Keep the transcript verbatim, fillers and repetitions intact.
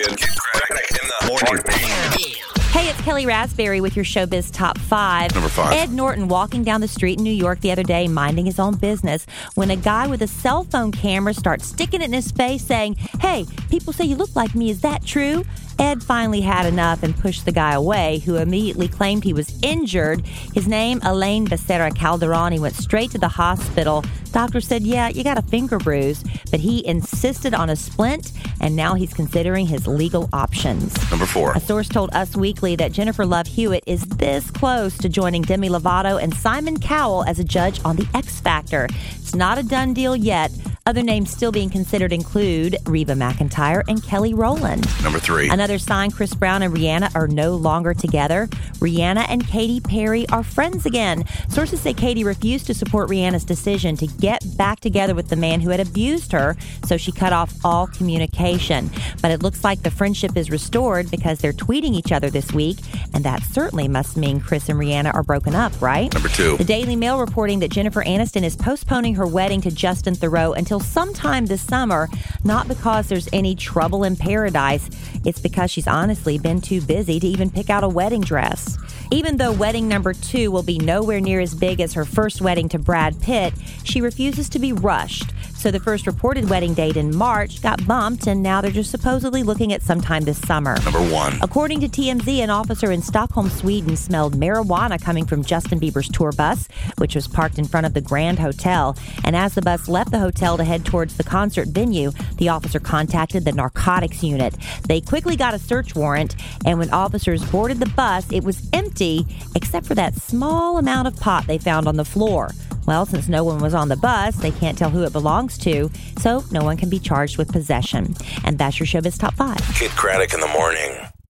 Kid Craddock in the morning. Hey, it's Kelly Raspberry with your Showbiz Top five. Number five. Ed Norton walking down the street in New York the other day, minding his own business, when a guy with a cell phone camera starts sticking it in his face, saying, "Hey, people say you look like me. Is that true?" Ed finally had enough and pushed the guy away, who immediately claimed he was injured. His name, Elaine Becerra Calderon. He went straight to the hospital. Doctor said, yeah, you got a finger bruise, but he insisted on a splint, and now he's considering his legal options. Number four. A source told Us Weekly that Jennifer Love Hewitt is this close to joining Demi Lovato and Simon Cowell as a judge on The X Factor. It's not a done deal yet. Other names still being considered include Reba McEntire and Kelly Rowland. Number three. Another sign, Chris Brown and Rihanna are no longer together. Rihanna and Katy Perry are friends again. Sources say Katy refused to support Rihanna's decision to get back together with the man who had abused her, so she cut off all communication. But it looks like the friendship is restored because they're tweeting each other this week, and that certainly must mean Chris and Rihanna are broken up, right? Number two. The Daily Mail reporting that Jennifer Aniston is postponing her wedding to Justin Theroux until sometime this summer, not because there's any trouble in paradise. It's because she's honestly been too busy to even pick out a wedding dress. Even though wedding number two will be nowhere near as big as her first wedding to Brad Pitt, she refuses to be rushed. So the first reported wedding date in March got bumped, and now they're just supposedly looking at sometime this summer. Number one. According to T M Z, an officer in Stockholm, Sweden, smelled marijuana coming from Justin Bieber's tour bus, which was parked in front of the Grand Hotel. And as the bus left the hotel to head towards the concert venue, the officer contacted the narcotics unit. They quickly got a search warrant, and when officers boarded the bus, it was empty, except for that small amount of pot they found on the floor. Well, since no one was on the bus, they can't tell who it belongs to, so no one can be charged with possession. And that's your Showbiz Top five. Kid Craddock in the morning.